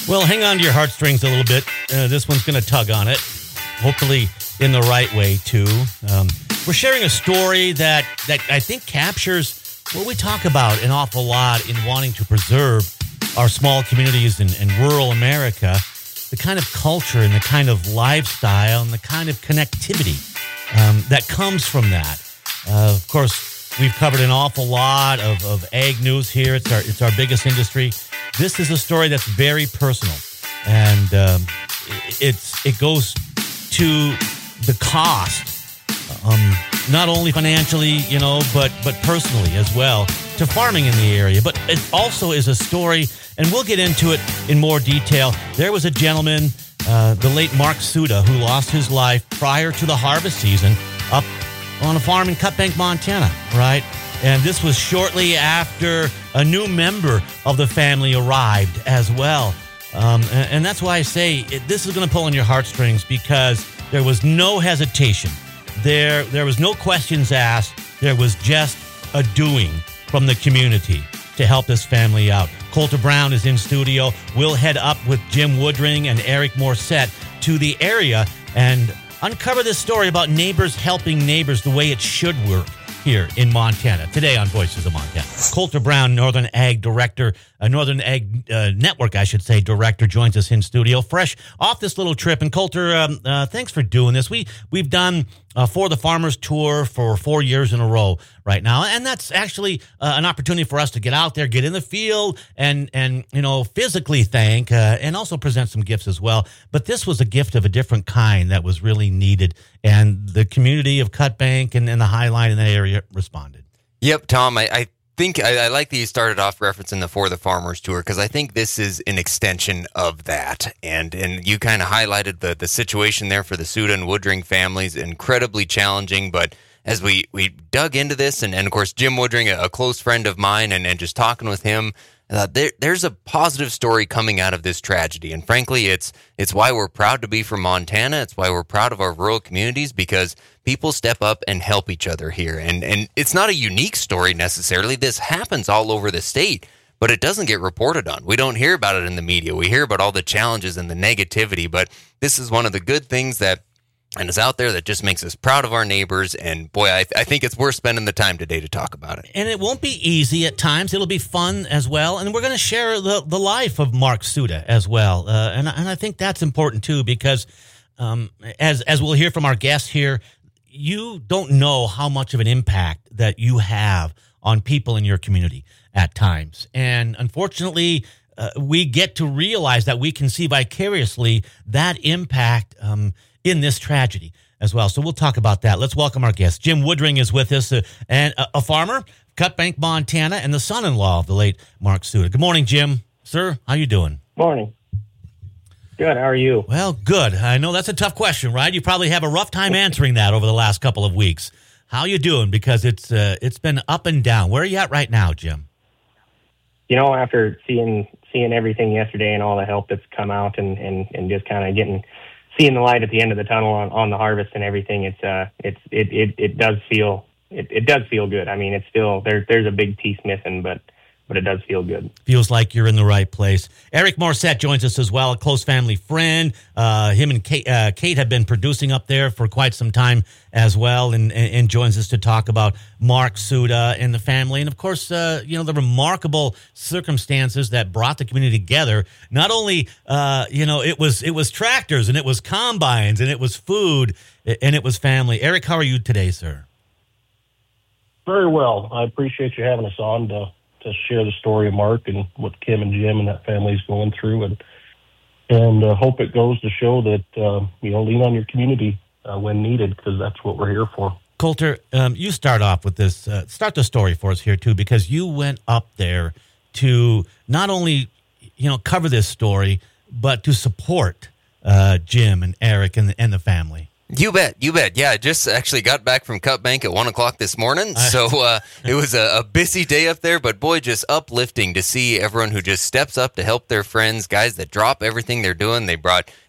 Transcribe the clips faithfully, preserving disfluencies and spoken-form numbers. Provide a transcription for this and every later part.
Well, hang on to your heartstrings a little bit. Uh, this one's going to tug on it, hopefully in the right way, too. Um, we're sharing a story that, that I think captures what we talk about an awful lot in wanting to preserve our small communities in, in rural America, the kind of culture and the kind of lifestyle and the kind of connectivity um, that comes from that. Uh, of course, we've covered an awful lot of, of ag news here. It's our, it's our biggest industry. This is a story that's very personal, and um, it's it goes to the cost, um, not only financially, you know, but but personally as well, to farming in the area. But it also is a story, and we'll get into it in more detail. There was a gentleman, uh, the late Mark Suda, who lost his life prior to the harvest season up on a farm in Cutbank, Montana, right? And this was shortly after a new member of the family arrived as well. Um, and, and that's why I say it, this is going to pull on your heartstrings, because there was no hesitation. There, there was no questions asked. There was just a doing from the community to help this family out. Colter Brown is in studio. We'll head up with Jim Woodring and Eric Morissette to the area and uncover this story about neighbors helping neighbors the way it should work here in Montana. Today on Voices of Montana, Colter Brown, Northern Ag Director, uh, Northern Ag uh, Network, I should say, Director, joins us in studio, fresh off this little trip. And Colter, um, uh, thanks for doing this. We we've done uh, For the Farmers Tour for four years in a row right now, and that's actually uh, an opportunity for us to get out there, get in the field, and and you know physically thank, uh, and also present some gifts as well. But this was a gift of a different kind that was really needed, and the community of Cutbank and, and the High Line in that area responded. Yep, Tom, I, I think I, I like that you started off referencing the For the Farmers Tour, because I think this is an extension of that. And and you kind of highlighted the, the situation there for the Suda and Woodring families, incredibly challenging. But as we, we dug into this, and, and of course, Jim Woodring, a, a close friend of mine, and, and just talking with him, Uh, there, there's a positive story coming out of this tragedy, and frankly, it's it's why we're proud to be from Montana. It's why we're proud of our rural communities, because people step up and help each other here. And and it's not a unique story necessarily. This happens all over the state, but it doesn't get reported on. We don't hear about it in the media. We hear about all the challenges and the negativity, but this is one of the good things that and is out there that just makes us proud of our neighbors. And boy, I, I think it's worth spending the time today to talk about it. And it won't be easy at times. It'll be fun as well. And we're going to share the, the life of Mark Suda as well. Uh, and, and I think that's important too, because um, as, as we'll hear from our guests here, you don't know how much of an impact that you have on people in your community at times. And unfortunately, uh, we get to realize that we can see vicariously that impact um in this tragedy as well. So we'll talk about that. Let's welcome our guest. Jim Woodring is with us, uh, and a, a farmer, Cutbank, Montana, and the son-in-law of the late Mark Suda. Good morning, Jim. Sir, how you doing? Morning. Good. How are you? Well, good. I know that's a tough question, right? You probably have a rough time answering that over the last couple of weeks. How you doing? Because it's uh, it's been up and down. Where are you at right now, Jim? You know, after seeing seeing everything yesterday and all the help that's come out, and, and, and just kind of getting seeing the light at the end of the tunnel on, on the harvest and everything, it's uh, it's it, it, it does feel it, it does feel good. I mean, it's still there. There's a big piece missing, but but it does feel good. Feels like you're in the right place. Eric Morissette joins us as well, a close family friend. Uh, him and Kate, uh, Kate have been producing up there for quite some time as well, and, and, and joins us to talk about Mark Suda and the family, and of course, uh, you know, the remarkable circumstances that brought the community together. Not only, uh, you know, it was it was tractors, and it was combines, and it was food, and it was family. Eric, how are you today, sir? Very well. I appreciate you having us on to to share the story of Mark and what Kim and Jim and that family's going through, and and uh, hope it goes to show that uh, you know lean on your community uh, when needed, because that's what we're here for. Colter, um, you start off with this. Uh, start the story for us here too, because you went up there to not only you know cover this story, but to support uh, Jim and Eric and the, and the family. You bet, you bet. Yeah, I just actually got back from Cutbank at one o'clock this morning, so uh, it was a, a busy day up there, but boy, just uplifting to see everyone who just steps up to help their friends, guys that drop everything they're doing. They brought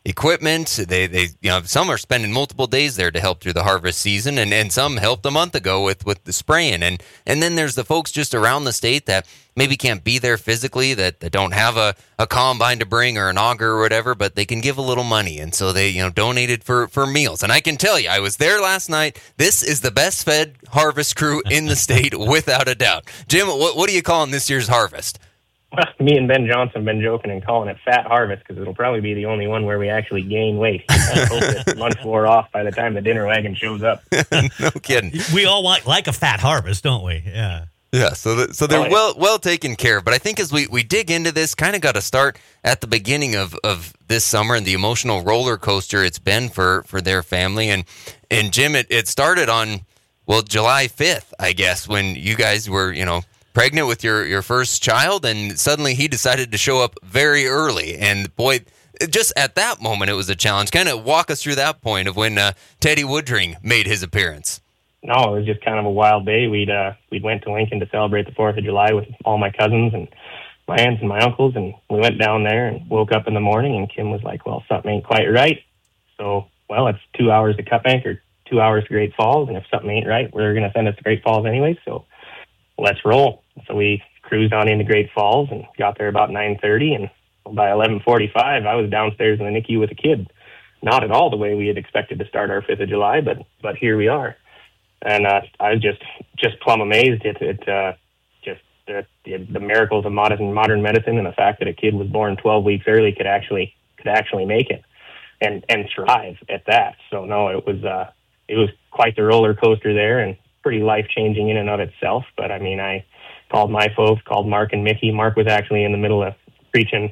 equipment. They, they, you know, some are spending multiple days there to help through the harvest season, and, and some helped a month ago with, with the spraying. And, and then there's the folks just around the state that maybe can't be there physically, that, that don't have a, a combine to bring or an auger or whatever, but they can give a little money. And so they, you know, donated for, for meals. And I can tell you, I was there last night. This is the best fed harvest crew in the state, without a doubt. Jim, what, what are you calling this year's harvest? Well, me and Ben Johnson have been joking and calling it Fat Harvest because it'll probably be the only one where we actually gain weight. I hope that lunch wore off by the time the dinner wagon shows up. No kidding. We all want like a fat harvest, don't we? Yeah. Yeah, so the, so they're Oh, yeah. well well taken care of. But I think as we, we dig into this, kind of got to start at the beginning of, of this summer and the emotional roller coaster it's been for, for their family. And and Jim, it, it started on, well, July fifth, I guess, when you guys were, you know, pregnant with your, your first child, and suddenly he decided to show up very early. And boy, just at that moment, it was a challenge. Kind of walk us through that point of when uh, Teddy Woodring made his appearance. No, it was just kind of a wild day. We'd uh, we'd went to Lincoln to celebrate the Fourth of July with all my cousins and my aunts and my uncles, and we went down there and woke up in the morning, and Kim was like, "Well, something ain't quite right." So, well, it's two hours to Cutbank or two hours to Great Falls, and if something ain't right, we're going to send us to Great Falls anyway. So, let's roll. So we cruised on into Great Falls and got there about nine thirty, and by eleven forty-five, I was downstairs in the N I C U with a kid. Not at all the way we had expected to start our Fifth of July, but but here we are. And uh, I was just just plumb amazed at it, uh, just the, the, the miracles of modern modern medicine, and the fact that a kid was born twelve weeks early could actually could actually make it and and thrive at that. So no, it was uh, it was quite the roller coaster there, and pretty life changing in and of itself. But I mean, I called my folks, called Mark and Mickey. Mark was actually in the middle of preaching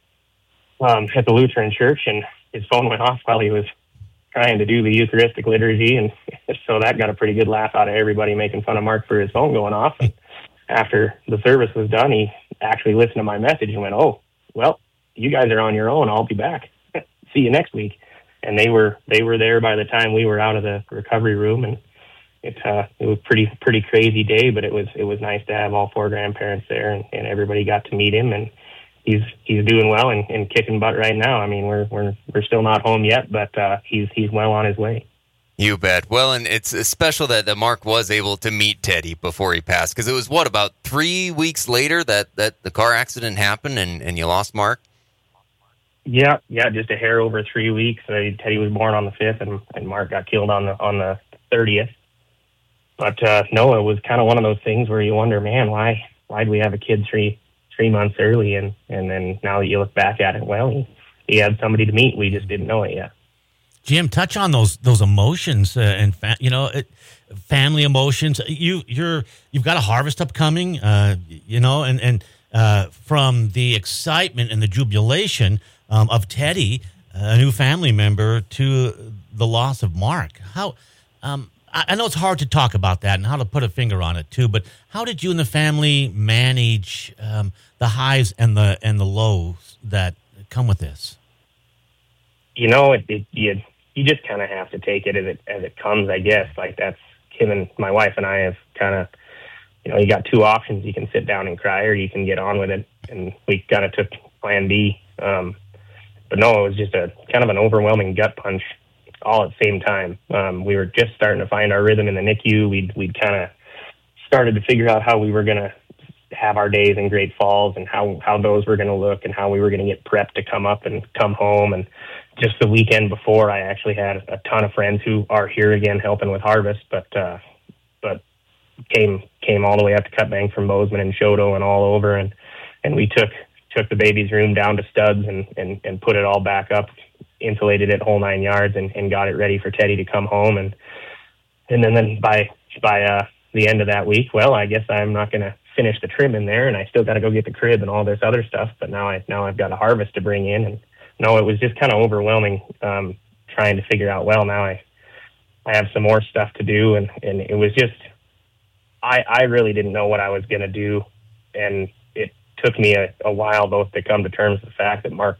um, at the Lutheran church, and his phone went off while he was trying to do the Eucharistic liturgy, and so that got a pretty good laugh out of everybody making fun of Mark for his phone going off. And after the service was done, he actually listened to my message and went, "Oh, well, you guys are on your own. I'll be back. See you next week." And they were they were there by the time we were out of the recovery room, and it uh, it was pretty pretty crazy day, but it was it was nice to have all four grandparents there, and, and everybody got to meet him, and he's he's doing well and, and kicking butt right now. I mean, we're we're we're still not home yet, but uh, he's he's well on his way. You bet. Well, and it's special that, that Mark was able to meet Teddy before he passed, because it was, what, about three weeks later that, that the car accident happened and, and you lost Mark? Yeah, yeah, just a hair over three weeks. Uh, Teddy was born on the fifth, and, and Mark got killed on the on the thirtieth. But uh, no, it was kind of one of those things where you wonder, man, why why did we have a kid three three months early, and, and then now that you look back at it, well, he, he had somebody to meet. We just didn't know it yet. Jim, touch on those those emotions uh, and fa- you know it, family emotions. You you're you've got a harvest upcoming, uh, you know, and and uh, from the excitement and the jubilation um, of Teddy, a new family member, to the loss of Mark. How um, I, I know it's hard to talk about that and how to put a finger on it too, but how did you and the family manage um, the highs and the and the lows that come with this? You know, it, it you. You just kind of have to take it as it as it comes, I guess. Like, that's Kim and my wife and I have kind of, you know, you got two options. You can sit down and cry, or you can get on with it. And we kind of took plan B. Um, but no, it was just a kind of an overwhelming gut punch all at the same time. Um, we were just starting to find our rhythm in the N I C U. We'd, we'd kind of started to figure out how we were going to have our days in Great Falls, and how, how those were going to look, and how we were going to get prepped to come up and come home. And just the weekend before, I actually had a ton of friends who are here again helping with harvest, but uh, but came came all the way up to Cutbank from Bozeman and Shoto and all over, and and we took took the baby's room down to studs and, and, and put it all back up, insulated it whole nine yards, and, and got it ready for Teddy to come home. And and then, then by by uh, the end of that week, well, I guess I'm not going to finish the trim in there, and I still got to go get the crib and all this other stuff. But now I now I've got a harvest to bring in, and no, it was just kind of overwhelming, um, trying to figure out, well, now I I have some more stuff to do, and, and it was just, I, I really didn't know what I was going to do, and it took me a, a while both to come to terms with the fact that Mark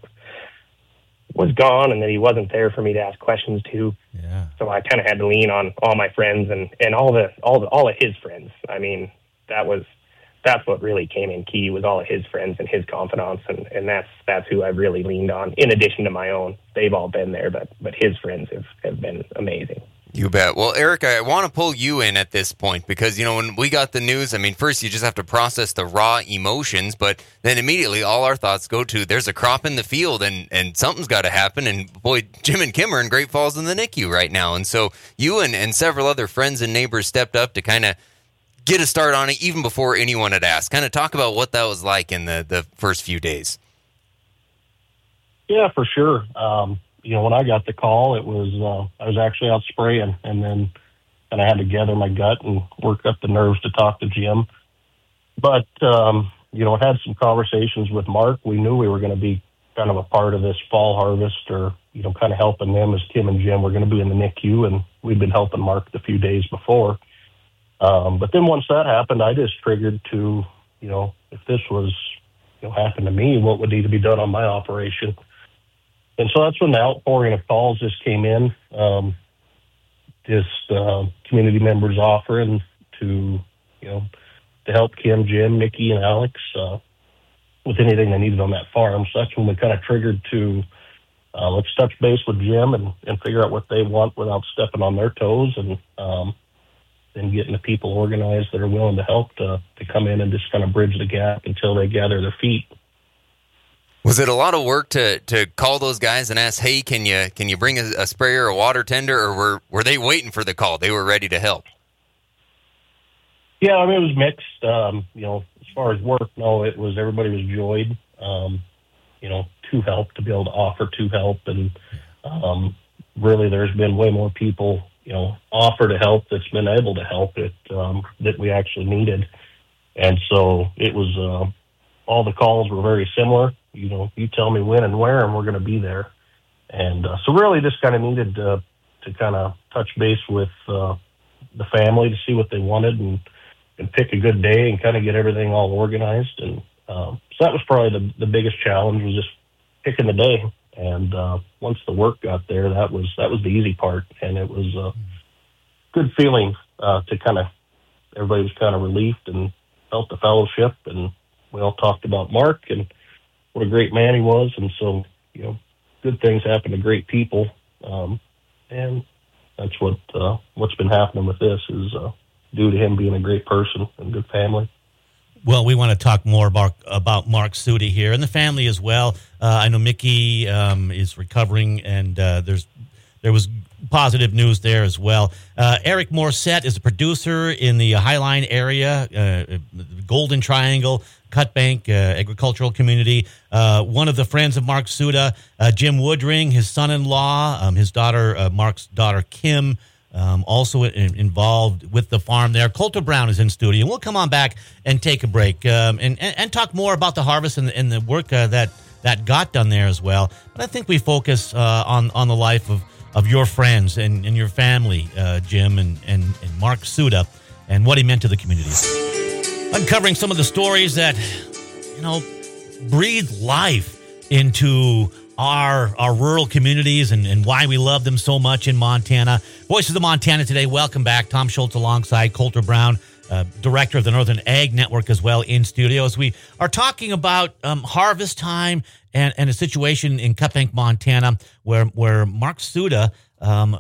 was gone and that he wasn't there for me to ask questions to. Yeah. So I kind of had to lean on all my friends and, and all the all the all of his friends. I mean, that was that's what really came in key, was all of his friends and his confidants, and, and that's that's who I've really leaned on. In addition to my own, they've all been there, but but his friends have, have been amazing. You bet. Well, Eric, I want to pull you in at this point because, you know, when we got the news, I mean, first you just have to process the raw emotions, but then immediately all our thoughts go to there's a crop in the field and, and something's got to happen. And boy, Jim and Kim are in Great Falls in the N I C U right now. And so you and, and several other friends and neighbors stepped up to kind of get a start on it even before anyone had asked. Kind of talk about what that was like in the, the first few days. Yeah, for sure. Um, You know, when I got the call, it was, uh, I was actually out spraying, and then and I had to gather my gut and work up the nerves to talk to Jim. But, um, you know, I had some conversations with Mark. We knew we were going to be kind of a part of this fall harvest, or, you know, kind of helping them, as Kim and Jim were going to be in the N I C U, and we'd been helping Mark the few days before. Um, but then once that happened, I just triggered to, you know, if this was, you know, happened to me, what would need to be done on my operation? And so that's when the outpouring of calls just came in, um, just uh, community members offering to, you know, to help Kim, Jim, Nikki, and Alex uh, with anything they needed on that farm. So that's when we kind of triggered to, uh, let's touch base with Jim and, and figure out what they want without stepping on their toes, and um, then getting the people organized that are willing to help to, to come in and just kind of bridge the gap until they gather their feet. Was it a lot of work to, to call those guys and ask, hey, can you can you bring a, a sprayer, a water tender, or were were they waiting for the call? They were ready to help. Yeah, I mean, it was mixed. Um, you know, as far as work, no, it was everybody was joyed. Um, you know, to help, to be able to offer to help, and um, really, there's been way more people, you know, offer to help that's been able to help it um, that we actually needed, and so it was. Uh, all the calls were very similar. You know, you tell me when and where, and we're going to be there. And uh, so really just kind of needed to, to kind of touch base with uh, the family to see what they wanted, and, and pick a good day and kind of get everything all organized. And um, so that was probably the, the biggest challenge, was just picking the day. And uh, once the work got there, that was that was the easy part. And it was a good feeling uh, to kind of, everybody was kind of relieved and felt the fellowship. And we all talked about Mark and what a great man he was. And so, you know, good things happen to great people. Um, and that's what, uh, what's been happening with this is uh, due to him being a great person and good family. Well, we want to talk more about, about Mark Sudi here and the family as well. Uh, I know Mickey um, is recovering, and uh, there's there was positive news there as well. Uh, Eric Morissette is a producer in the Highline area, uh, Golden Triangle, Cutbank uh, agricultural community. Uh, one of the friends of Mark Suda, uh, Jim Woodring, his son-in-law, um, his daughter, uh, Mark's daughter, Kim, um, also in, involved with the farm there. Colter Brown is in studio, and we'll come on back and take a break um, and, and, and talk more about the harvest and, and the work uh, that, that got done there as well. But I think we focus uh, on, on the life of of your friends and, and your family, uh, Jim and, and, and Mark Suda, and what he meant to the communities. Uncovering some of the stories that, you know, breathe life into our our rural communities and, and why we love them so much in Montana. Voices of Montana today, welcome back. Tom Schultz alongside Colter Brown, uh, director of the Northern Ag Network as well, in studio, as we are talking about um, harvest time and, and a situation in Cutbank, Montana, where where Mark Suda, um,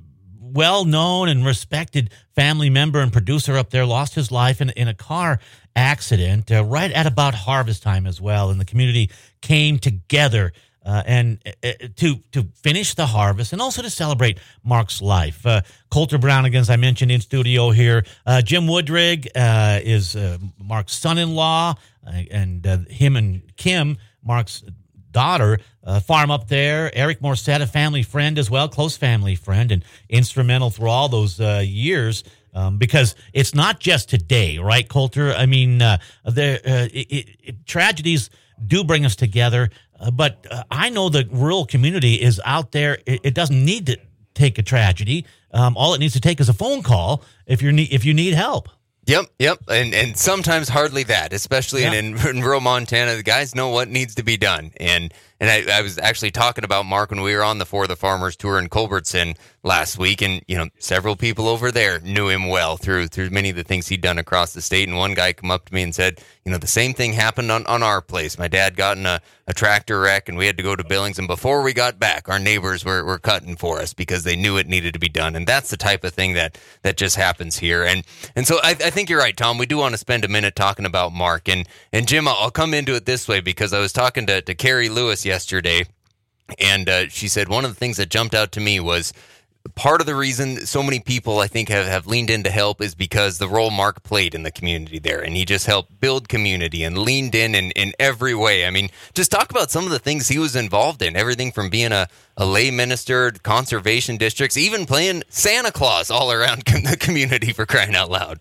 well-known and respected family member and producer up there, lost his life in, in a car accident uh, right at about harvest time as well. And the community came together uh, and uh, to to finish the harvest and also to celebrate Mark's life. Uh, Colter Brown, again, as I mentioned, in studio here. Uh, Jim Woodring uh, is uh, Mark's son-in-law, uh, and uh, him and Kim, Mark's daughter, uh, farm up there. Eric Morissette, a family friend as well, close family friend, and instrumental through all those uh, years. Um, because it's not just today, right, Colter? I mean, uh, there uh, it, it, tragedies do bring us together, uh, but uh, I know the rural community is out there. It, it doesn't need to take a tragedy. Um, all it needs to take is a phone call if you need if you need help. Yep, yep, and and sometimes hardly that, especially yeah. in, in rural Montana. The guys know what needs to be done, and and I, I was actually talking about Mark when we were on the For the Farmers tour in Culbertson. last week, and you know, several people over there knew him well through through many of the things he'd done across the state. And one guy come up to me and said, you know, the same thing happened on, on our place. My dad got in a, a tractor wreck, and we had to go to Billings. And before we got back, our neighbors were, were cutting for us because they knew it needed to be done. And that's the type of thing that that just happens here. And and so I, I think you're right, Tom. We do want to spend a minute talking about Mark. And and Jim, I'll, I'll come into it this way because I was talking to to Carrie Lewis yesterday, and uh, she said one of the things that jumped out to me was, part of the reason so many people, I think, have, have leaned in to help is because the role Mark played in the community there. And he just helped build community and leaned in, in in every way. I mean, just talk about some of the things he was involved in. Everything from being a, a lay minister, conservation districts, even playing Santa Claus all around the community, for crying out loud.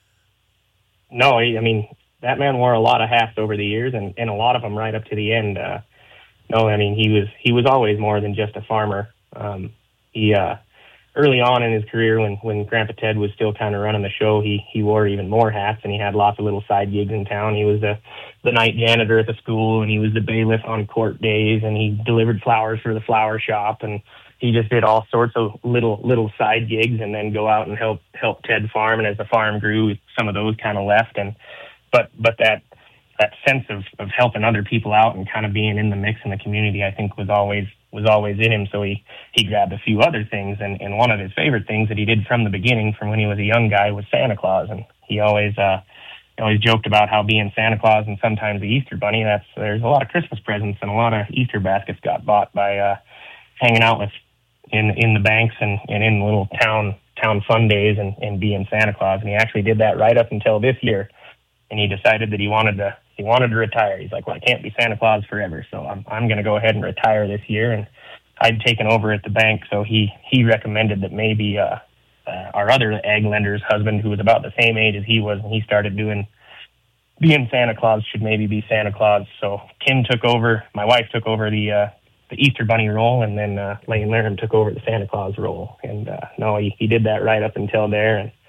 No, I mean, that man wore a lot of hats over the years, and, and a lot of them right up to the end. Uh, no, I mean, he was he was always more than just a farmer. Um, he uh, early on in his career, when, when Grandpa Ted was still kind of running the show, he he wore even more hats, and he had lots of little side gigs in town. He was the the night janitor at the school, and he was the bailiff on court days, and he delivered flowers for the flower shop, and he just did all sorts of little little side gigs, and then go out and help help Ted farm. And as the farm grew, some of those kind of left, and but but that that sense of, of helping other people out and kind of being in the mix in the community, I think was always was always in him. So he, he grabbed a few other things, and, and one of his favorite things that he did from the beginning, from when he was a young guy, was Santa Claus. And he always uh, always joked about how being Santa Claus and sometimes the Easter Bunny, that's there's a lot of Christmas presents and a lot of Easter baskets got bought by uh, hanging out with in in the banks and, and in little town town fun days and, and being Santa Claus. And he actually did that right up until this year, and he decided that he wanted to he wanted to retire. He's like, well, I can't be Santa Claus forever, so I'm I'm going to go ahead and retire this year. And I'd taken over at the bank, so he he recommended that maybe uh, uh, our other ag lender's husband, who was about the same age as he was, and he started doing being Santa Claus, should maybe be Santa Claus. So Kim took over. My wife took over the uh, the Easter Bunny role, and then uh, Lane Laram took over the Santa Claus role. And uh, no, he, he did that right up until there. And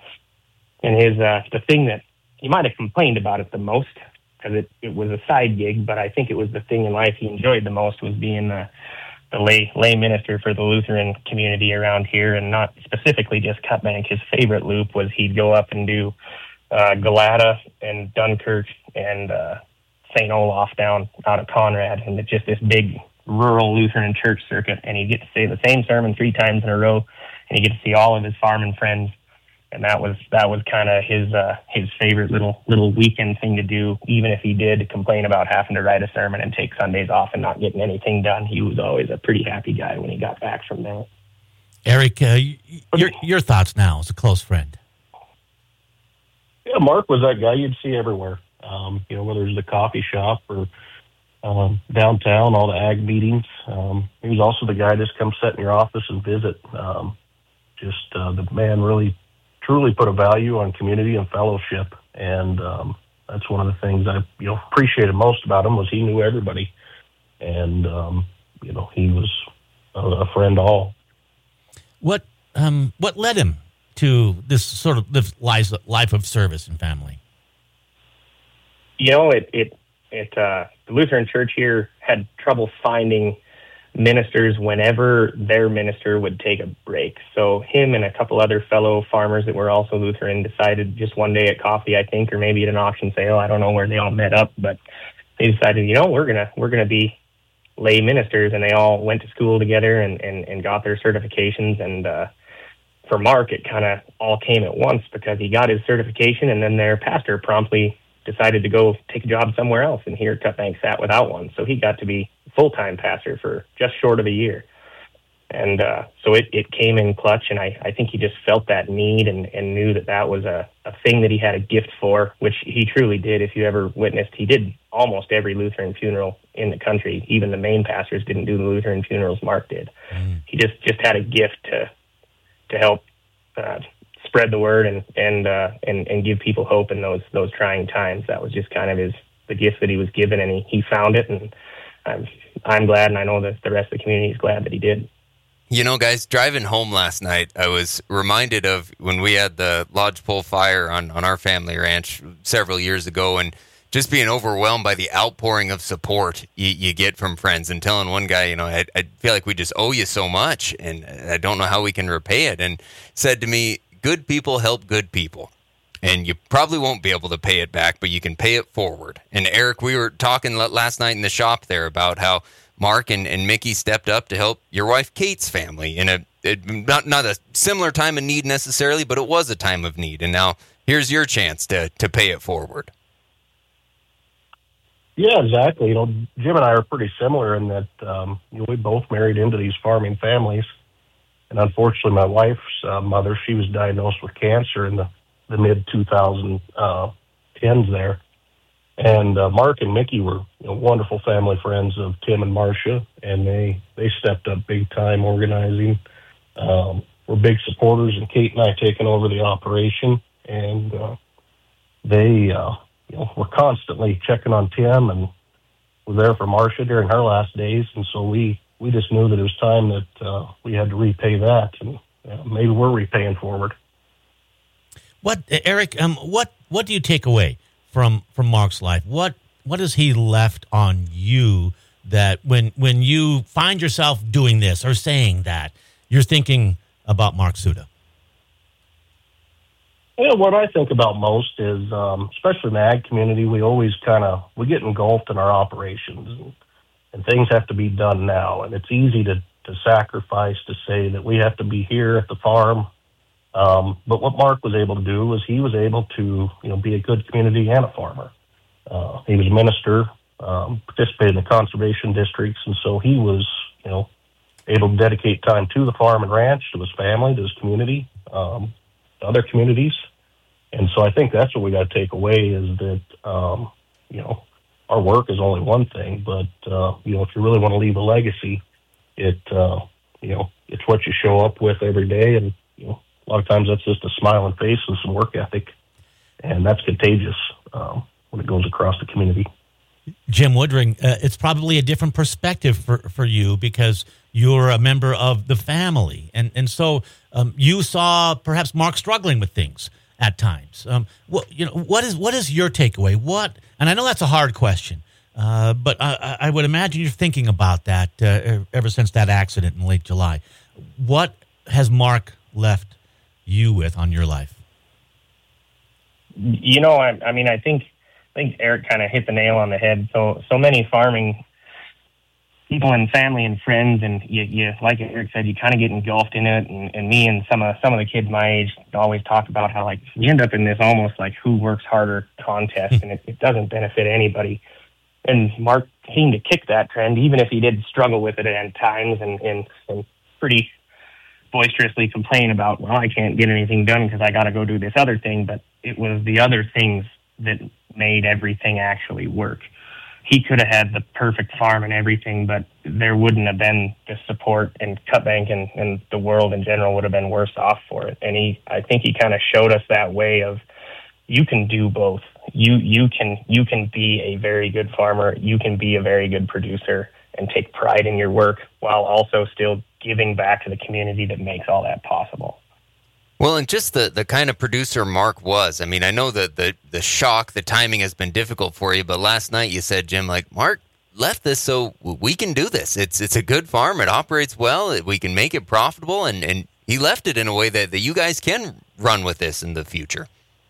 and his uh, the thing that he might have complained about it the most, because it, it was a side gig, but I think it was the thing in life he enjoyed the most, was being the, the lay lay minister for the Lutheran community around here, and not specifically just Cutbank. His favorite loop was he'd go up and do uh, Galata and Dunkirk and uh, Saint Olaf down out of Conrad, and it's just this big rural Lutheran church circuit, and he'd get to say the same sermon three times in a row, and he'd get to see all of his farming friends. And that was that was kind of his uh, his favorite little little weekend thing to do. Even if he did complain about having to write a sermon and take Sundays off and not getting anything done, he was always a pretty happy guy when he got back from there. Eric, uh, your your thoughts now as a close friend? Yeah, Mark was that guy you'd see everywhere. Um, you know, whether it was the coffee shop or um, downtown, all the ag meetings. Um, he was also the guy just come sit in your office and visit. Um, just uh, the man really. truly put a value on community and fellowship, and um, that's one of the things I you know appreciated most about him, was he knew everybody, and um, you know he was a, a friend to all. What um, what led him to this sort of this life life of service and family? You know, it it it uh, the Lutheran Church here had trouble finding ministers whenever their minister would take a break. So him and a couple other fellow farmers that were also Lutheran decided just one day at coffee, I think, or maybe at an auction sale, I don't know where they all met up, but they decided, you know, we're gonna we're gonna be lay ministers, and they all went to school together and and, and got their certifications. And uh, for Mark, it kind of all came at once, because he got his certification, and then their pastor promptly decided to go take a job somewhere else, and here Cutbank sat without one. So he got to be full-time pastor for just short of a year. And uh, so it, it came in clutch, and I, I think he just felt that need and, and knew that that was a, a thing that he had a gift for, which he truly did. If you ever witnessed, he did almost every Lutheran funeral in the country. Even the main pastors didn't do the Lutheran funerals Mark did. Mm. He just, just had a gift to to help uh, spread the word and and, uh, and and give people hope in those those trying times. That was just kind of his the gift that he was given, and he, he found it, and I'm I'm glad, and I know that the rest of the community is glad that he did. You know, guys, driving home last night, I was reminded of when we had the lodgepole fire on, on our family ranch several years ago, and just being overwhelmed by the outpouring of support you, you get from friends, and telling one guy, you know, I, I feel like we just owe you so much, and I don't know how we can repay it. And said to me, good people help good people. And you probably won't be able to pay it back, but you can pay it forward. And Eric, we were talking last night in the shop there about how Mark and, and Mickey stepped up to help your wife Kate's family in a it, not not a similar time of need necessarily, but it was a time of need. And now here's your chance to to pay it forward. Yeah, exactly. You know, Jim and I are pretty similar in that um, you know, we both married into these farming families, and unfortunately, my wife's uh, mother, she was diagnosed with cancer in the the mid two thousand tens there. And uh, Mark and Mickey were, you know, wonderful family friends of Tim and Marcia, and they, they stepped up big time organizing. Um, we're big supporters, and Kate and I taking over the operation, and uh, they uh, you know, were constantly checking on Tim and were there for Marcia during her last days, and so we, we just knew that it was time that uh, we had to repay that, and uh, maybe we're repaying forward. What, Eric? Um, what what do you take away from from Mark's life? What what has he left on you that when when you find yourself doing this or saying that, you're thinking about Mark Suda? Yeah, what I think about most is, um, especially in the ag community, we always kind of we get engulfed in our operations, and, and things have to be done now, and it's easy to to sacrifice to say that we have to be here at the farm. Um, but what Mark was able to do was he was able to, you know, be a good community and a farmer. Uh, he was a minister, um, participated in the conservation districts, and so he was, you know, able to dedicate time to the farm and ranch, to his family, to his community, um, to other communities. And so I think that's what we got to take away is that, um, you know, our work is only one thing, but, uh, you know, if you really want to leave a legacy, it, uh, you know, it's what you show up with every day, and, you know, a lot of times that's just a smiling face and some work ethic, and that's contagious um, when it goes across the community. Jim Woodring, uh, it's probably a different perspective for, for you because you're a member of the family, and and so um, you saw perhaps Mark struggling with things at times. Um, what you know, what is what is your takeaway? What, and I know that's a hard question, uh, but I, I would imagine you're thinking about that uh, ever since that accident in late July. What has Mark left you with on your life? You know, I, I mean, I think I think Eric kind of hit the nail on the head. So so many farming people and family and friends, and you, you like Eric said, you kind of get engulfed in it. And, and me and some of some of the kids my age always talk about how like you end up in this almost like who works harder contest, and it, it doesn't benefit anybody. And Mark seemed to kick that trend, even if he did struggle with it at times, and and, and pretty boisterously complain about, well, I can't get anything done because I got to go do this other thing. But it was the other things that made everything actually work. He could have had the perfect farm and everything, but there wouldn't have been the support, and Cutbank and, and the world in general would have been worse off for it. And he, I think he kind of showed us that way of, you can do both. You, you can, you can be a very good farmer. You can be a very good producer and take pride in your work while also still giving back to the community that makes all that possible. Well, and just the, the kind of producer Mark was. I mean, I know that the, the shock, the timing has been difficult for you, but last night you said, Jim, like, Mark left this so we can do this. It's it's a good farm. It operates well. We can make it profitable, and, and he left it in a way that, that you guys can run with this in the future.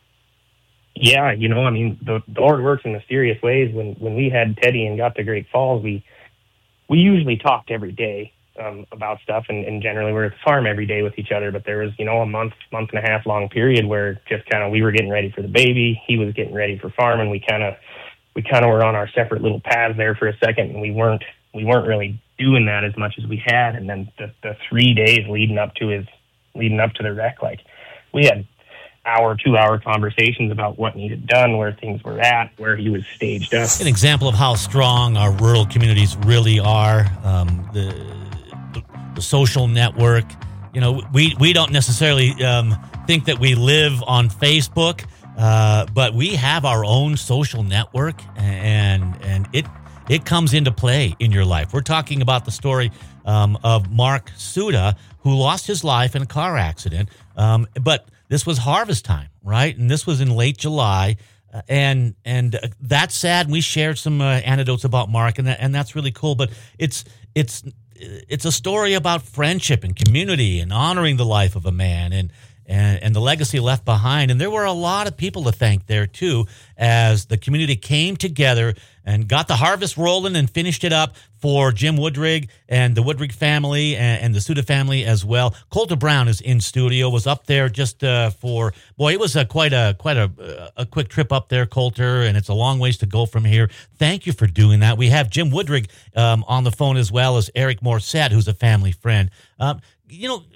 Yeah, you know, I mean, the, the Lord works in mysterious ways. When, when we had Teddy and got to Great Falls, we we usually talked every day um, about stuff, and, and generally we're at the farm every day with each other. But there was, you know, a month, month and a half long period where just kind of we were getting ready for the baby. He was getting ready for farm, and we kind of we kind of were on our separate little paths there for a second, and we weren't we weren't really doing that as much as we had. And then the, the three days leading up to his leading up to the wreck, like we had hour, two hour conversations about what needed done, where things were at, where he was staged up. An example of how strong our rural communities really are. Um, the, the the social network. You know, we we don't necessarily um, think that we live on Facebook, uh, but we have our own social network, and and it it comes into play in your life. We're talking about the story um, of Mark Suda, who lost his life in a car accident, um, but this was harvest time, right? And this was in late July. Uh, and and uh, that's sad. We shared some uh, anecdotes about Mark, and that, and that's really cool. But it's it's it's a story about friendship and community and honoring the life of a man and and and the legacy left behind. And there were a lot of people to thank there too, as the community came together and got the harvest rolling and finished it up for Jim Woodring and the Woodring family and, and the Suda family as well. Colter Brown is in studio, was up there just uh, for, boy, it was a, quite a quite a, a quick trip up there, Colter, and it's a long ways to go from here. Thank you for doing that. We have Jim Woodring um, on the phone, as well as Eric Morissette, who's a family friend. Um, you know,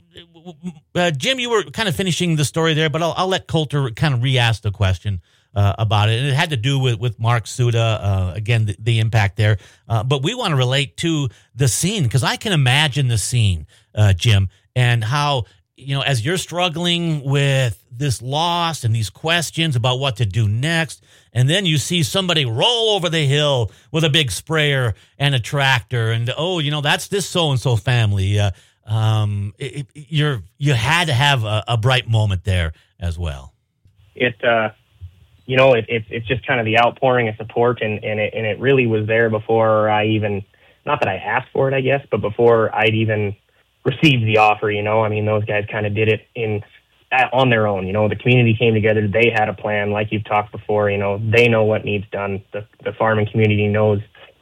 uh, Jim, you were kind of finishing the story there, but I'll, I'll let Colter kind of re-ask the question. Uh, about it, and it had to do with, with Mark Suda, uh, again, the, the impact there. Uh, but we want to relate to the scene, because I can imagine the scene, uh, Jim, and how, you know, as you're struggling with this loss and these questions about what to do next, and then you see somebody roll over the hill with a big sprayer and a tractor, and, oh, you know, that's this so-and-so family. Uh, um, it, it, you're, you had to have a, a bright moment there as well. It, uh, You know, it, it, it's just kind of the outpouring of support, and, and, it, and it really was there before I even, not that I asked for it, I guess, but before I'd even received the offer, you know. I mean, those guys kind of did it in on their own, you know. The community came together. They had a plan, like you've talked before, you know. They know what needs done. The, the farming community knows,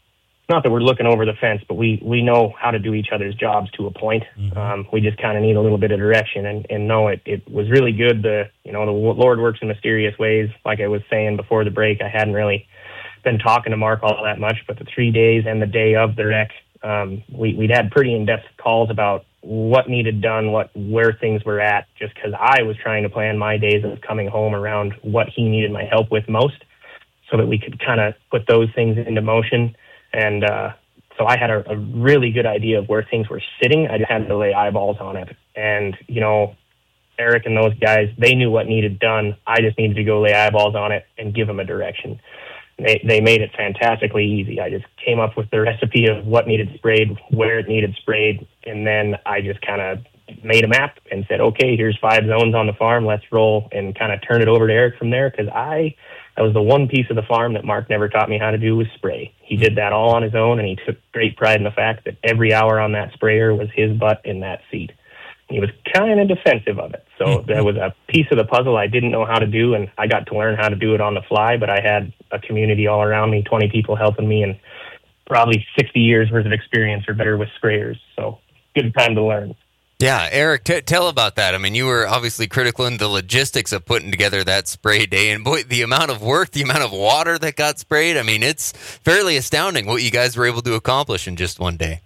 not that we're looking over the fence, but we, we know how to do each other's jobs to a point. Mm-hmm. Um, we just kind of need a little bit of direction, and, and no, it, it was really good. The, you know, the Lord works in mysterious ways. Like I was saying before the break, I hadn't really been talking to Mark all that much, but the three days and the day of the wreck, um, we, we'd had pretty in-depth calls about what needed done, what, where things were at, just because I was trying to plan my days of coming home around what he needed my help with most, so that we could kind of put those things into motion. And uh, so I had a, a really good idea of where things were sitting. I just had to lay eyeballs on it. And, you know, Eric and those guys, they knew what needed done. I just needed to go lay eyeballs on it and give them a direction. They, they made it fantastically easy. I just came up with the recipe of what needed sprayed, where it needed sprayed, and then I just kind of made a map and said, okay, here's five zones on the farm. Let's roll, and kind of turn it over to Eric from there, because I... That was the one piece of the farm that Mark never taught me how to do, was spray. He did that all on his own, and he took great pride in the fact that every hour on that sprayer was his butt in that seat. And he was kind of defensive of it. So that was a piece of the puzzle I didn't know how to do, and I got to learn how to do it on the fly, but I had a community all around me, twenty people helping me, and probably sixty years worth of experience or better with sprayers. So good time to learn. Yeah, Eric, t- tell about that. I mean, you were obviously critical in the logistics of putting together that spray day, and boy, the amount of work, the amount of water that got sprayed, I mean, it's fairly astounding what you guys were able to accomplish in just one day.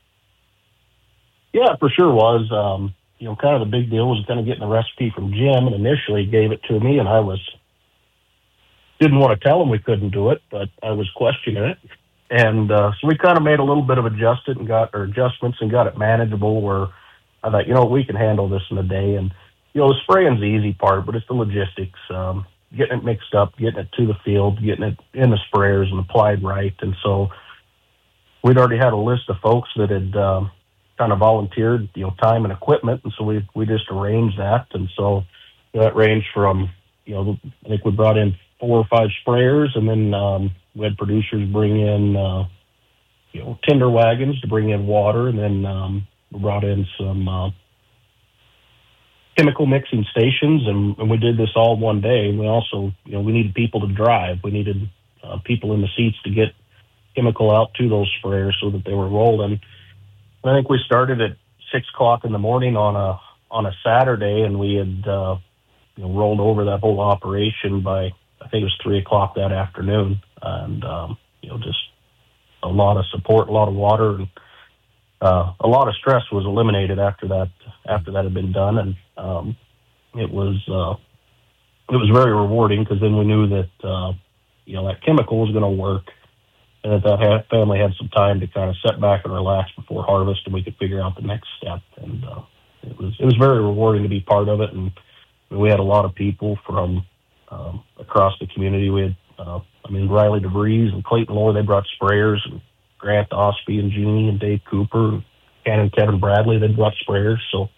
Yeah, it for sure was. Um, you know, kind of the big deal was kind of getting the recipe from Jim, and initially gave it to me, and I was, didn't want to tell him we couldn't do it, but I was questioning it. And uh, so we kind of made a little bit of adjusted and got, or adjustments and got it manageable, where I thought, you know, we can handle this in a day. And, you know, the spraying's the easy part, but it's the logistics, um, getting it mixed up, getting it to the field, getting it in the sprayers and applied right. And so we'd already had a list of folks that had um, kind of volunteered, you know, time and equipment. And so we we just arranged that. And so you know, that ranged from, you know, I think we brought in four or five sprayers, and then um, we had producers bring in, uh, you know, tender wagons to bring in water, and then um, we brought in some uh, chemical mixing stations, and, and we did this all one day. We also, you know, we needed people to drive. We needed uh, people in the seats to get chemical out to those sprayers so that they were rolling. I think we started at six o'clock in the morning on a on a Saturday, and we had uh, you know, rolled over that whole operation by, I think it was three o'clock that afternoon, and um, you know, just a lot of support, a lot of water, and Uh, a lot of stress was eliminated after that. After that had been done, and um, it was uh, it was very rewarding, because then we knew that uh, you know that chemical was going to work, and that that ha- family had some time to kind of sit back and relax before harvest, and we could figure out the next step. And uh, it was it was very rewarding to be part of it. And we had a lot of people from um, across the community. We had, uh, I mean, Riley DeVries and Clayton Lohr. They brought sprayers, and Grant Ospey and Jeannie and Dave Cooper, and Ken and Kevin Bradley, they brought sprayers. So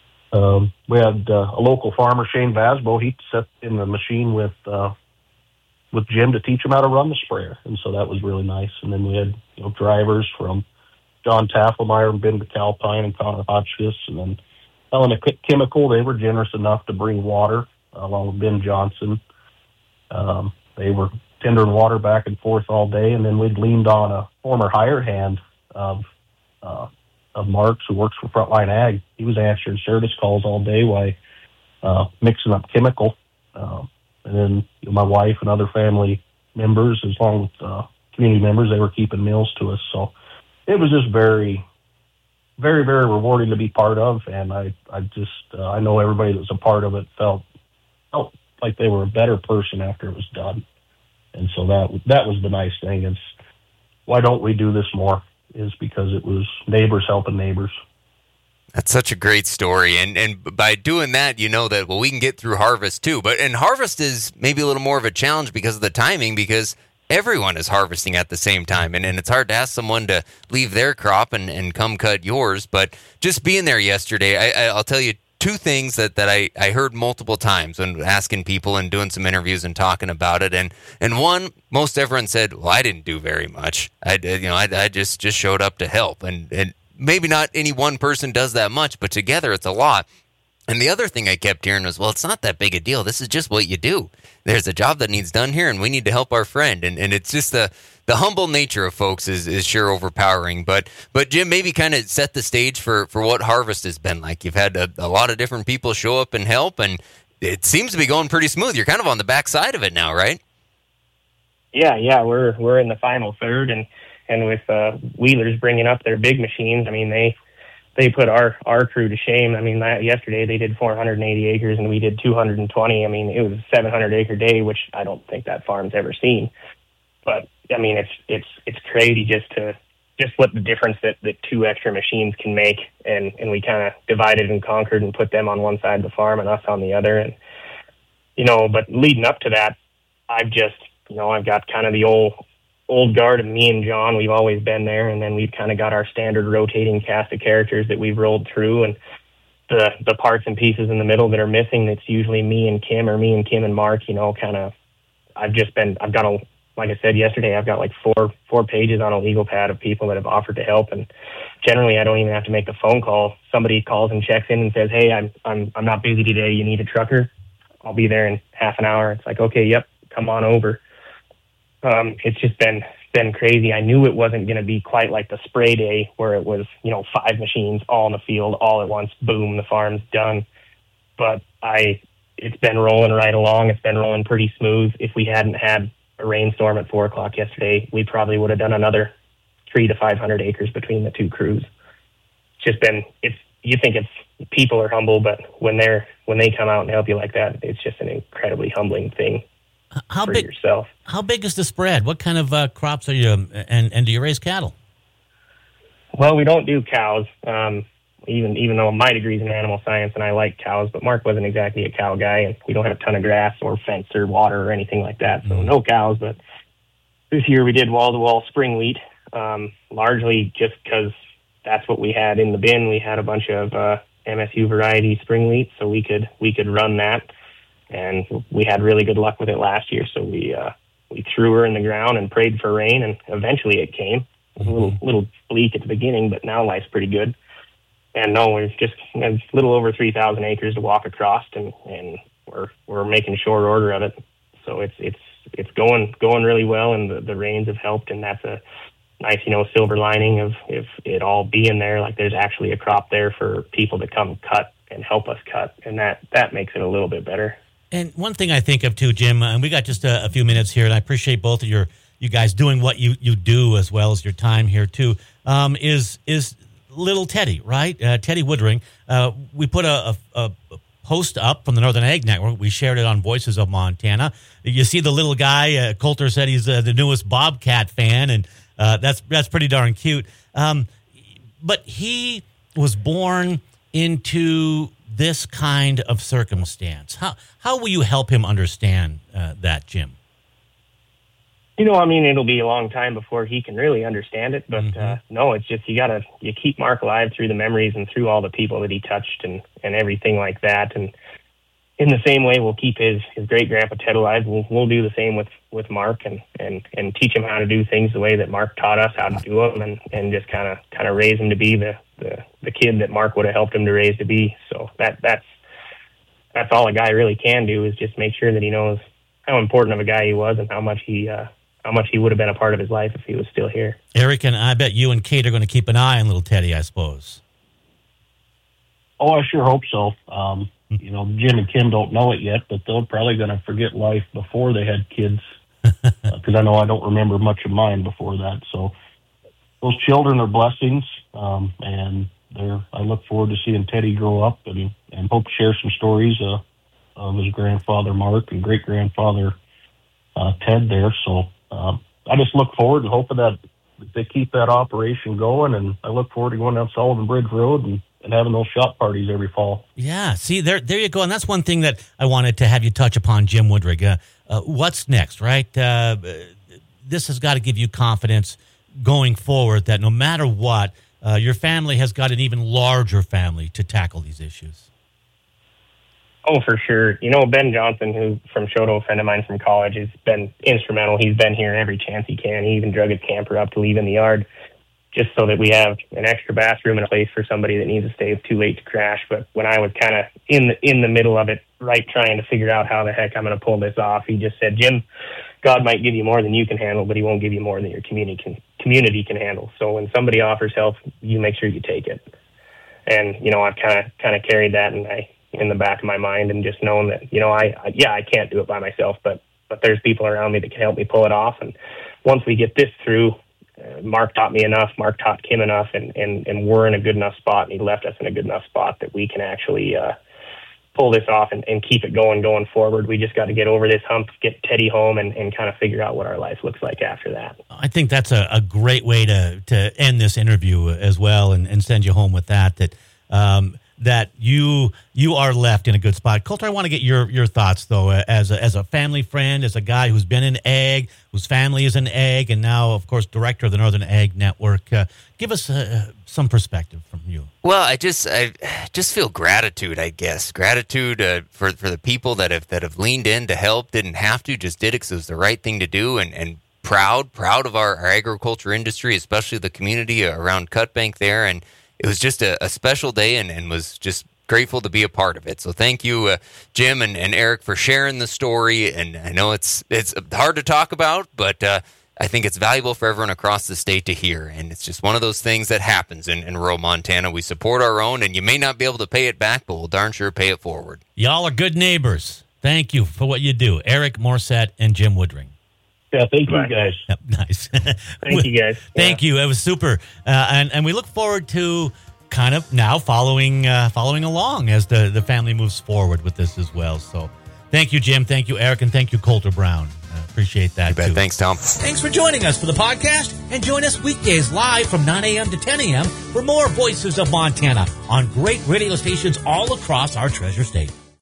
um, we had uh, a local farmer, Shane Vasbo. He sat in the machine with uh, with Jim to teach them how to run the sprayer. And so that was really nice. And then we had, you know, drivers from John Tafelmeyer and Ben McAlpine and Connor Hotchkiss. And then Helena Chemical, they were generous enough to bring water uh, along with Ben Johnson. Um, they were tendering water back and forth all day. And then we'd leaned on a former hired hand of, uh, of Mark's who works for Frontline Ag. He was answering service calls all day while uh, mixing up chemical. Uh, and then you know, my wife and other family members, as long with uh, community members, they were keeping meals to us. So it was just very, very, very rewarding to be part of. And I, I just, uh, I know everybody that was a part of it felt, felt like they were a better person after it was done. And so that, that was the nice thing is why don't we do this more is because it was neighbors helping neighbors. That's such a great story. And and by doing that, you know that, well, we can get through harvest too. But and harvest is maybe a little more of a challenge because of the timing, because everyone is harvesting at the same time. And, and it's hard to ask someone to leave their crop and, and come cut yours. But just being there yesterday, I, I, I'll tell you two things that, that I, I heard multiple times when asking people and doing some interviews and talking about it. And and one, most everyone said, well, I didn't do very much. I you know, I, I just, just showed up to help. And, and maybe not any one person does that much, but together it's a lot. And the other thing I kept hearing was, well, it's not that big a deal. This is just what you do. There's a job that needs done here, and we need to help our friend. And and it's just the the humble nature of folks is, is sure overpowering. But but Jim, maybe kind of set the stage for, for what harvest has been like. You've had a, a lot of different people show up and help, and it seems to be going pretty smooth. You're kind of on the back side of it now, right? Yeah, yeah, we're we're in the final third, and and with uh, Wheelers bringing up their big machines, I mean they they put our our crew to shame. I mean yesterday they did four hundred eighty acres and we did two hundred twenty. I mean it was a seven hundred acre day, which I don't think that farm's ever seen. But I mean it's it's it's crazy just to just what the difference that, that two extra machines can make, and and we kind of divided and conquered and put them on one side of the farm and us on the other. And you know, but leading up to that, I've just you know I've got kind of the old. old guard of me and John. We've always been there, and then we've kind of got our standard rotating cast of characters that we've rolled through, and the the parts and pieces in the middle that are missing, that's usually me and Kim, or me and Kim and Mark. You know, kind of. I've just been. I've got a. Like I said yesterday, I've got like four four pages on a legal pad of people that have offered to help, and generally I don't even have to make the phone call. Somebody calls and checks in and says, "Hey, I'm I'm I'm not busy today. You need a trucker? I'll be there in half an hour." It's like, okay, yep, come on over. Um, it's just been been crazy. I knew it wasn't going to be quite like the spray day where it was, you know, five machines all in the field all at once. Boom, the farm's done. But I, it's been rolling right along. It's been rolling pretty smooth. If we hadn't had a rainstorm at four o'clock yesterday, we probably would have done another three to five hundred acres between the two crews. It's just been. It's you think it's people are humble, but when they're when they come out and help you like that, it's just an incredibly humbling thing. How for big? Yourself. How big is the spread? What kind of uh, crops are you, and and do you raise cattle? Well, we don't do cows. Um, even even though my degree's in animal science and I like cows, but Mark wasn't exactly a cow guy, and we don't have a ton of grass or fence or water or anything like that, so mm. no cows. But this year we did wall-to-wall spring wheat, um, largely just because that's what we had in the bin. We had a bunch of uh, M S U variety spring wheat, so we could we could run that. And we had really good luck with it last year, so we uh, we threw her in the ground and prayed for rain, and eventually it came. It was a little little bleak at the beginning, but now life's pretty good. And no, we're just a little over three thousand acres to walk across, and, and we're we're making short order of it. So it's it's it's going going really well, and the, the rains have helped, and that's a nice, you know, silver lining of if it all being there. Like there's actually a crop there for people to come cut and help us cut, and that that makes it a little bit better. And one thing I think of too, Jim, and we got just a, a few minutes here, and I appreciate both of your you guys doing what you, you do as well as your time here too. Um, is is little Teddy, right? Uh, Teddy Woodring. Uh, we put a, a, a post up from the Northern Ag Network. We shared it on Voices of Montana. You see the little guy. Uh, Coulter said he's uh, the newest Bobcat fan, and uh, that's that's pretty darn cute. Um, but he was born into this kind of circumstance. How how will you help him understand uh, that, Jim? You know, I mean, it'll be a long time before he can really understand it, but mm-hmm. uh, no, it's just you gotta you keep Mark alive through the memories and through all the people that he touched and, and everything like that. And in the same way, we'll keep his, his great grandpa Ted alive. We'll, we'll do the same with, with Mark and, and, and teach him how to do things the way that Mark taught us how to do them, and, and just kind of kind of raise him to be the, the, the kid that Mark would have helped him to raise to be. So that that's that's all a guy really can do, is just make sure that he knows how important of a guy he was and how much he uh, how much he would have been a part of his life if he was still here. Eric, and I bet you and Kate are going to keep an eye on little Teddy, I suppose. Oh, I sure hope so. Um, you know, Jim and Kim don't know it yet, but they're probably going to forget life before they had kids, because uh, I know I don't remember much of mine before that. So those children are blessings, um, and they're, I look forward to seeing Teddy grow up, and, and hope to share some stories uh, of his grandfather Mark and great-grandfather uh, Ted there. So uh, I just look forward and hoping that they keep that operation going, and I look forward to going down Sullivan Bridge Road and and having those shop parties every fall. Yeah, see, there there you go. And that's one thing that I wanted to have you touch upon, Jim Woodring. Uh, uh, what's next, right? Uh, this has got to give you confidence going forward that no matter what, uh, your family has got an even larger family to tackle these issues. Oh, for sure. You know, Ben Johnson, who from Shoto, a friend of mine from college, has been instrumental. He's been here every chance he can. He even drug his camper up to leave in the yard, just so that we have an extra bathroom and a place for somebody that needs to stay too late to crash. But when I was kind of in the in the middle of it, right, trying to figure out how the heck I'm going to pull this off, he just said, Jim, God might give you more than you can handle, but he won't give you more than your community can, community can handle. So when somebody offers help, you make sure you take it. And, you know, I've kind of kind of carried that in, my, in the back of my mind, and just known that, you know, I, I yeah, I can't do it by myself, but, but there's people around me that can help me pull it off. And once we get this through, Uh, Mark taught me enough, Mark taught Kim enough, and, and, and we're in a good enough spot, and he left us in a good enough spot that we can actually uh, pull this off and, and keep it going going forward. We just got to get over this hump, get Teddy home, and, and kind of figure out what our life looks like after that. I think that's a, a great way to, to end this interview as well, and, and send you home with that, that um, that you you are left in a good spot. Colter, I want to get your your thoughts, though, as a, as a family friend, as a guy who's been in ag, whose family is in ag, and now, of course, director of the Northern Ag Network. Uh, give us uh, some perspective from you. Well, I just I just feel gratitude, I guess. Gratitude uh, for for the people that have that have leaned in to help, didn't have to, just did it because it was the right thing to do, and, and proud, proud of our, our agriculture industry, especially the community around Cutbank there, and it was just a, a special day, and, and was just grateful to be a part of it. So thank you, uh, Jim and, and Eric, for sharing the story. And I know it's it's hard to talk about, but uh, I think it's valuable for everyone across the state to hear. And it's just one of those things that happens in, in rural Montana. We support our own, and you may not be able to pay it back, but we'll darn sure pay it forward. Y'all are good neighbors. Thank you for what you do. Eric Morset and Jim Woodring. Yeah, thank you, guys. Yep, nice. Thank you, guys. Thank yeah. you. It was super. Uh, and, and we look forward to kind of now following uh, following along as the, the family moves forward with this as well. So thank you, Jim. Thank you, Eric. And thank you, Colter Brown. Uh, appreciate that, You bet. too. Thanks, Tom. Thanks for joining us for the podcast. And join us weekdays live from nine a.m. to ten a.m. for more Voices of Montana on great radio stations all across our treasure state.